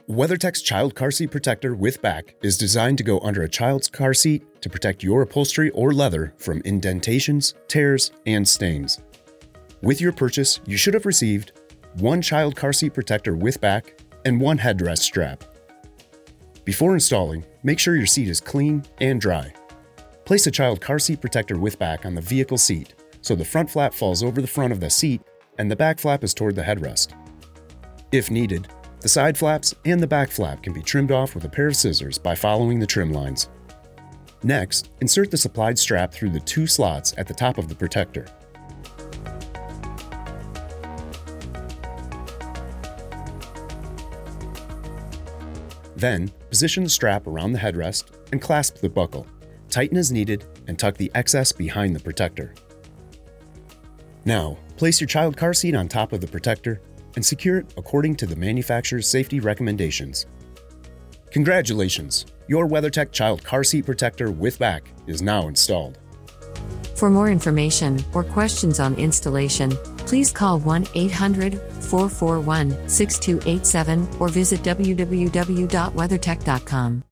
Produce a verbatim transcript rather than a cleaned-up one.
WeatherTech's Child Car Seat Protector with Back is designed to go under a child's car seat to protect your upholstery or leather from indentations, tears, and stains. With your purchase, you should have received one child car seat protector with back and one headrest strap. Before installing, make sure your seat is clean and dry. Place a child car seat protector with back on the vehicle seat so the front flap falls over the front of the seat and the back flap is toward the headrest. If needed, the side flaps and the back flap can be trimmed off with a pair of scissors by following the trim lines. Next, insert the supplied strap through the two slots at the top of the protector. Then, position the strap around the headrest and clasp the buckle. Tighten as needed and tuck the excess behind the protector. Now, place your child car seat on top of the protector and secure it according to the manufacturer's safety recommendations. Congratulations! Your WeatherTech Child Car Seat Protector with Back is now installed. For more information or questions on installation, please call one eight hundred, four four one, six two eight seven or visit w w w dot weathertech dot com.